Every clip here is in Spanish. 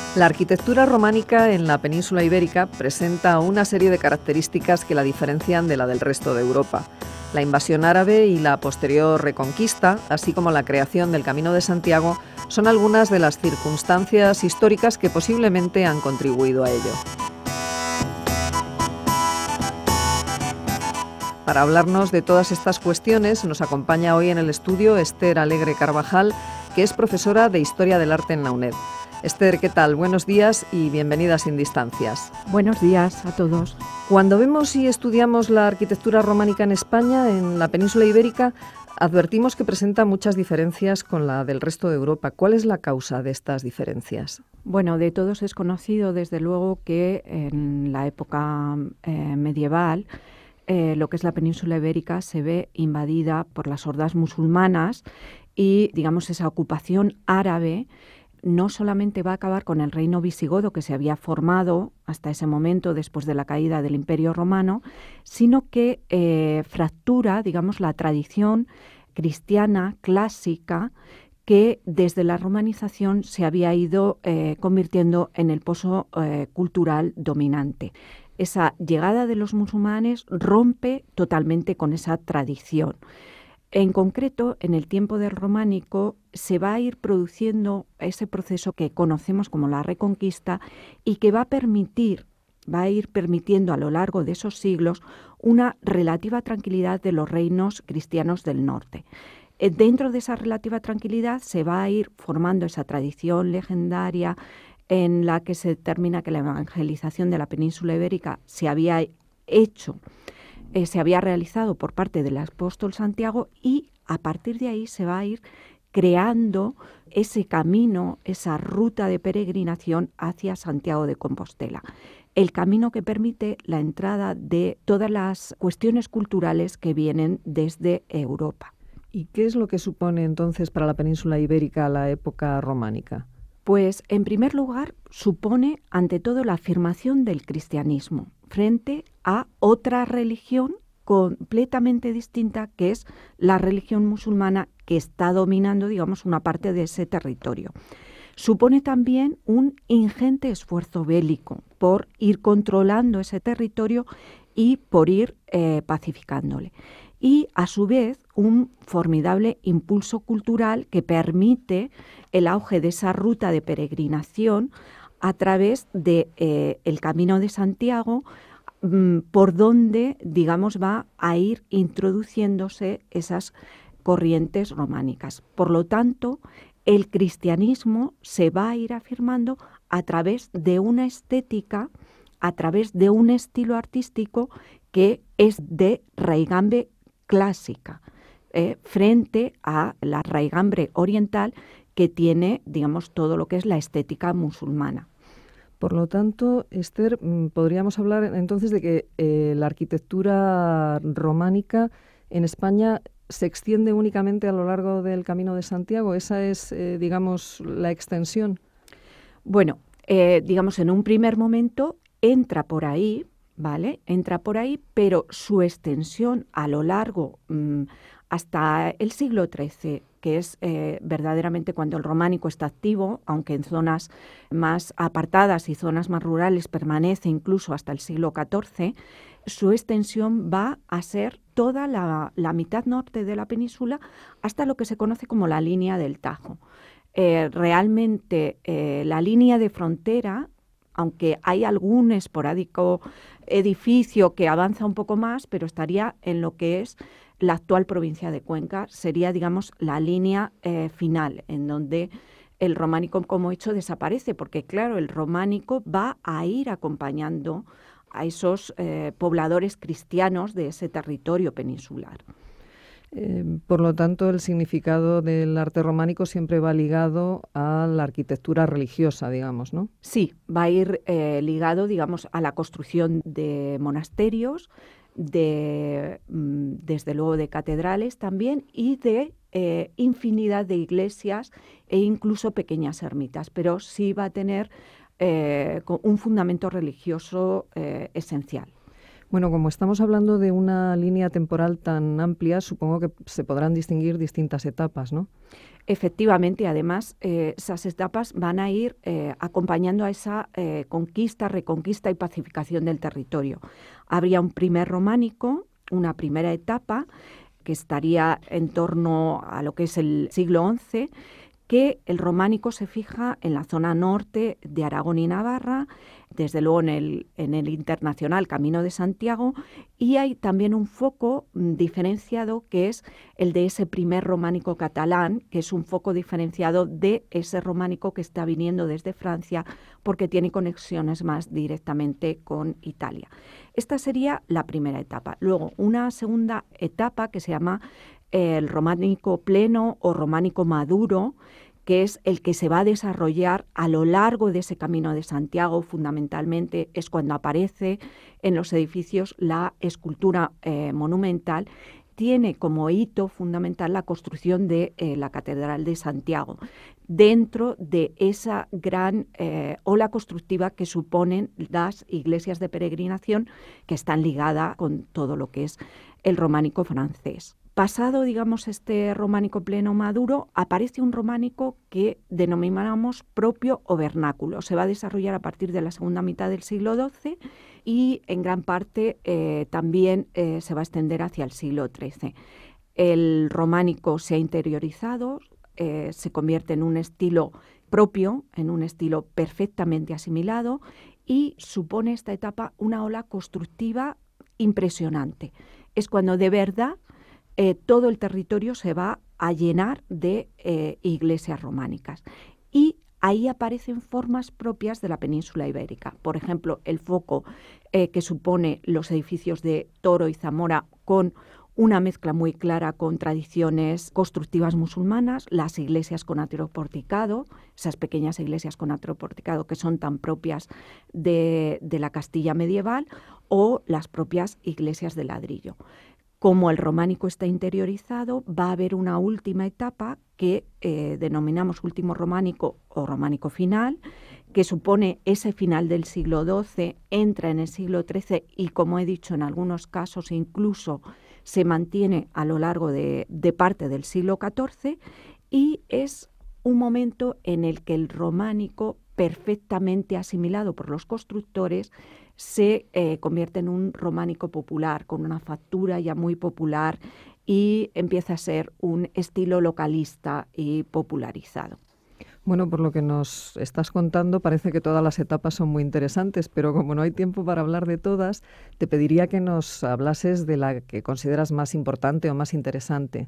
La arquitectura románica en la península ibérica presenta una serie de características que la diferencian de la del resto de Europa. La invasión árabe y la posterior reconquista, así como la creación del Camino de Santiago, son algunas de las circunstancias históricas que posiblemente han contribuido a ello. Para hablarnos de todas estas cuestiones, nos acompaña hoy en el estudio Esther Alegre Carvajal, que es profesora de Historia del Arte en la UNED. Esther, ¿qué tal? Buenos días y bienvenida a Sin Distancias. Buenos días a todos. Cuando vemos y estudiamos la arquitectura románica en España, en la península ibérica, advertimos que presenta muchas diferencias con la del resto de Europa. ¿Cuál es la causa de estas diferencias? Bueno, de todos es conocido, desde luego, que en la época medieval lo que es la península ibérica se ve invadida por las hordas musulmanas y, digamos, esa ocupación árabe no solamente va a acabar con el reino visigodo que se había formado hasta ese momento después de la caída del Imperio Romano, sino que fractura, digamos, la tradición cristiana clásica que desde la romanización se había ido convirtiendo en el pozo cultural dominante. Esa llegada de los musulmanes rompe totalmente con esa tradición. En concreto, en el tiempo del románico se va a ir produciendo ese proceso que conocemos como la Reconquista y que va a ir permitiendo a lo largo de esos siglos una relativa tranquilidad de los reinos cristianos del norte. Dentro de esa relativa tranquilidad se va a ir formando esa tradición legendaria en la que se determina que la evangelización de la península ibérica se había realizado por parte del apóstol Santiago y a partir de ahí se va a ir creando ese camino, esa ruta de peregrinación hacia Santiago de Compostela. El camino que permite la entrada de todas las cuestiones culturales que vienen desde Europa. ¿Y qué es lo que supone entonces para la península ibérica la época románica? Pues, en primer lugar, supone ante todo la afirmación del cristianismo frente a otra religión completamente distinta, que es la religión musulmana que está dominando, digamos, una parte de ese territorio. Supone también un ingente esfuerzo bélico por ir controlando ese territorio y por ir pacificándole. Y, a su vez, un formidable impulso cultural que permite el auge de esa ruta de peregrinación a través de el Camino de Santiago, por donde, digamos, va a ir introduciéndose esas corrientes románicas. Por lo tanto, el cristianismo se va a ir afirmando a través de una estética, a través de un estilo artístico que es de raigambre clásica, frente a la raigambre oriental que tiene, digamos, todo lo que es la estética musulmana. Por lo tanto, Esther, podríamos hablar entonces de que la arquitectura románica en España se extiende únicamente a lo largo del Camino de Santiago. ¿Esa es, digamos, la extensión? Bueno, digamos, en un primer momento entra por ahí, ¿vale? Entra por ahí, pero su extensión a lo largo hasta el siglo XIII, que es verdaderamente cuando el románico está activo, aunque en zonas más apartadas y zonas más rurales permanece incluso hasta el siglo XIV, su extensión va a ser toda la mitad norte de la península hasta lo que se conoce como la línea del Tajo. Realmente la línea de frontera, aunque hay algún esporádico edificio que avanza un poco más, pero estaría en lo que es la actual provincia de Cuenca, sería, digamos, la línea final, en donde el románico como hecho desaparece, porque, claro, el románico va a ir acompañando a esos pobladores cristianos de ese territorio peninsular. Por lo tanto, el significado del arte románico siempre va ligado a la arquitectura religiosa, digamos, ¿no? Sí, va a ir ligado, digamos, a la construcción de monasterios, desde luego de catedrales también y de infinidad de iglesias e incluso pequeñas ermitas, pero sí va a tener un fundamento religioso esencial. Bueno, como estamos hablando de una línea temporal tan amplia, supongo que se podrán distinguir distintas etapas, ¿no? Efectivamente, además, esas etapas van a ir acompañando a esa conquista, reconquista y pacificación del territorio. Habría un primer románico, una primera etapa, que estaría en torno a lo que es el siglo XI, que el románico se fija en la zona norte de Aragón y Navarra, desde luego en el internacional Camino de Santiago, y hay también un foco diferenciado que es el de ese primer románico catalán, que es un foco diferenciado de ese románico que está viniendo desde Francia porque tiene conexiones más directamente con Italia. Esta sería la primera etapa. Luego, una segunda etapa que se llama el románico pleno o románico maduro, que es el que se va a desarrollar a lo largo de ese Camino de Santiago. Fundamentalmente es cuando aparece en los edificios la escultura monumental. Tiene como hito fundamental la construcción de la Catedral de Santiago, dentro de esa gran ola constructiva que suponen las iglesias de peregrinación, que están ligadas con todo lo que es el románico francés. Pasado, digamos, este románico pleno maduro, aparece un románico que denominamos propio o vernáculo. Se va a desarrollar a partir de la segunda mitad del siglo XII y en gran parte también se va a extender hacia el siglo XIII. El románico se ha interiorizado, se convierte en un estilo propio, en un estilo perfectamente asimilado, y supone esta etapa una ola constructiva impresionante. Es cuando de verdad todo el territorio se va a llenar de iglesias románicas. Y ahí aparecen formas propias de la península ibérica. Por ejemplo, el foco que supone los edificios de Toro y Zamora, con una mezcla muy clara con tradiciones constructivas musulmanas, las iglesias con atrio porticado, esas pequeñas iglesias con atrio porticado que son tan propias de la Castilla medieval, o las propias iglesias de ladrillo. Como el románico está interiorizado, va a haber una última etapa que denominamos último románico o románico final, que supone ese final del siglo XII, entra en el siglo XIII y, como he dicho, en algunos casos incluso se mantiene a lo largo de parte del siglo XIV, y es un momento en el que el románico, perfectamente asimilado por los constructores, se convierte en un románico popular, con una factura ya muy popular, y empieza a ser un estilo localista y popularizado. Bueno, por lo que nos estás contando, parece que todas las etapas son muy interesantes, pero como no hay tiempo para hablar de todas, te pediría que nos hablases de la que consideras más importante o más interesante.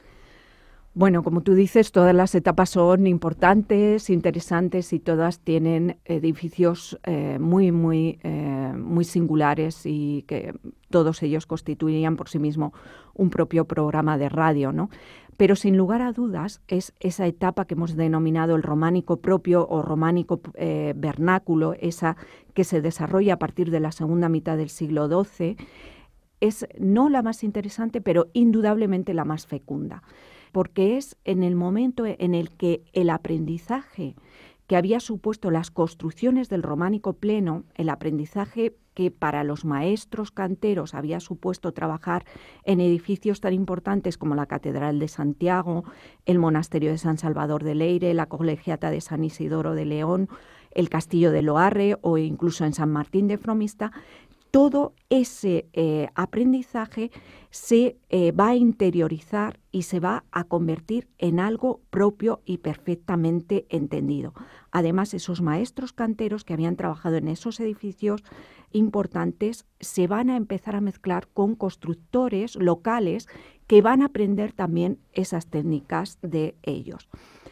Bueno, como tú dices, todas las etapas son importantes, interesantes, y todas tienen edificios muy singulares, y que todos ellos constituirían por sí mismo un propio programa de radio, ¿no? Pero sin lugar a dudas es esa etapa que hemos denominado el románico propio o románico vernáculo, esa que se desarrolla a partir de la segunda mitad del siglo XII, es no la más interesante, pero indudablemente la más fecunda, porque es en el momento en el que el aprendizaje que había supuesto las construcciones del románico pleno, el aprendizaje que para los maestros canteros había supuesto trabajar en edificios tan importantes como la Catedral de Santiago, el Monasterio de San Salvador de Leyre, la Colegiata de San Isidoro de León, el Castillo de Loarre o incluso en San Martín de Fromista, todo ese aprendizaje se va a interiorizar y se va a convertir en algo propio y perfectamente entendido. Además, esos maestros canteros que habían trabajado en esos edificios importantes se van a empezar a mezclar con constructores locales que van a aprender también esas técnicas de ellos.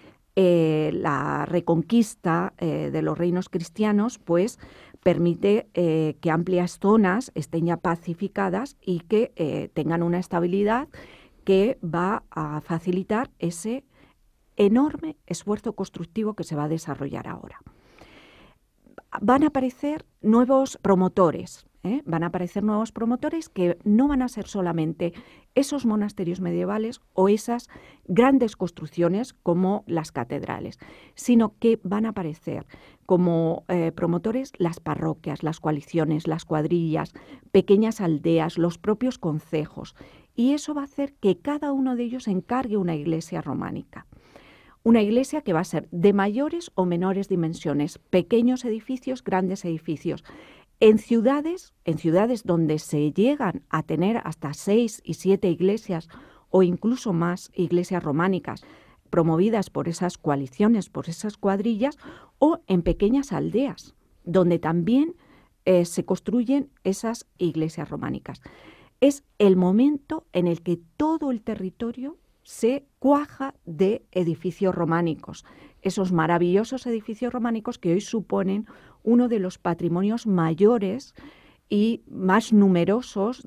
La reconquista de los reinos cristianos, pues, permite que amplias zonas estén ya pacificadas y que tengan una estabilidad que va a facilitar ese enorme esfuerzo constructivo que se va a desarrollar ahora. van a aparecer nuevos promotores. Van a aparecer nuevos promotores que no van a ser solamente esos monasterios medievales o esas grandes construcciones como las catedrales, sino que van a aparecer como promotores las parroquias, las coaliciones, las cuadrillas, pequeñas aldeas, los propios concejos. Y eso va a hacer que cada uno de ellos encargue una iglesia románica. Una iglesia que va a ser de mayores o menores dimensiones, pequeños edificios, grandes edificios. En ciudades donde se llegan a tener hasta 6 y 7 iglesias o incluso más iglesias románicas promovidas por esas coaliciones, por esas cuadrillas, o en pequeñas aldeas donde también se construyen esas iglesias románicas. Es el momento en el que todo el territorio se cuaja de edificios románicos, esos maravillosos edificios románicos que hoy suponen uno de los patrimonios mayores y más numerosos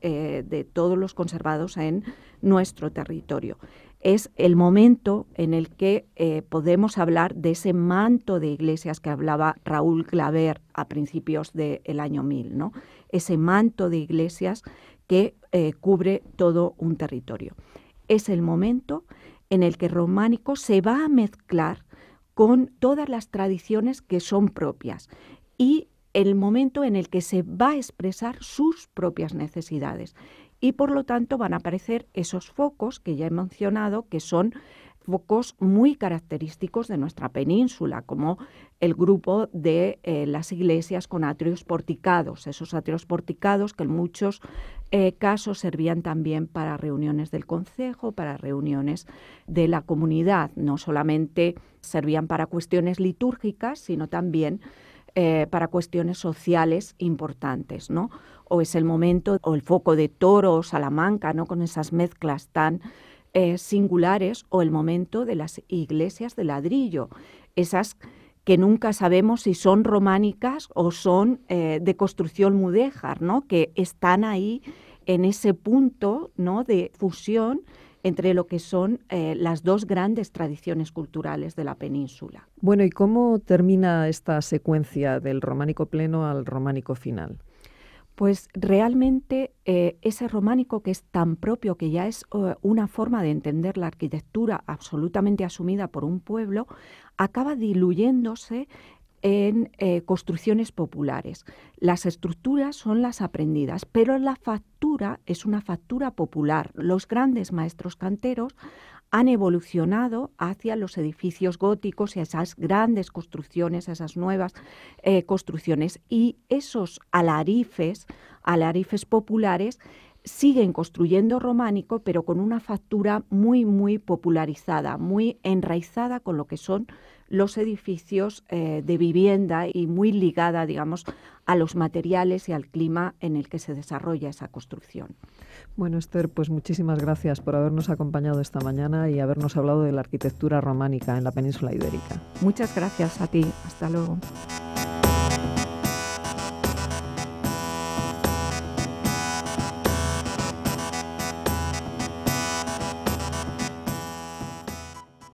de todos los conservados en nuestro territorio. Es el momento en el que podemos hablar de ese manto de iglesias que hablaba Raúl Glaber a principios del año 1000, ¿no? Ese manto de iglesias que cubre todo un territorio. Es el momento en el que el románico se va a mezclar con todas las tradiciones que son propias y el momento en el que se va a expresar sus propias necesidades. Y por lo tanto van a aparecer esos focos que ya he mencionado, que son focos muy característicos de nuestra península, como el grupo de las iglesias con atrios porticados, esos atrios porticados que en muchos casos servían también para reuniones del concejo, para reuniones de la comunidad. No solamente servían para cuestiones litúrgicas, sino también para cuestiones sociales importantes, ¿no? O es el momento, o el foco de Toro o Salamanca, ¿no? Con esas mezclas tan singulares, o el momento de las iglesias de ladrillo, esas que nunca sabemos si son románicas o son de construcción mudéjar, ¿no? Que están ahí en ese punto, ¿no? de fusión entre lo que son las dos grandes tradiciones culturales de la península. Bueno, ¿y cómo termina esta secuencia del románico pleno al románico final? Pues realmente ese románico que es tan propio, que ya es una forma de entender la arquitectura absolutamente asumida por un pueblo, acaba diluyéndose en construcciones populares. Las estructuras son las aprendidas, pero la factura es una factura popular. Los grandes maestros canteros han evolucionado hacia los edificios góticos y a esas grandes construcciones, a esas nuevas construcciones. Y esos alarifes populares siguen construyendo románico, pero con una factura muy, muy popularizada, muy enraizada con lo que son los edificios de vivienda y muy ligada, digamos, a los materiales y al clima en el que se desarrolla esa construcción. Bueno, Esther, pues muchísimas gracias por habernos acompañado esta mañana y habernos hablado de la arquitectura románica en la península ibérica. Muchas gracias a ti. Hasta luego.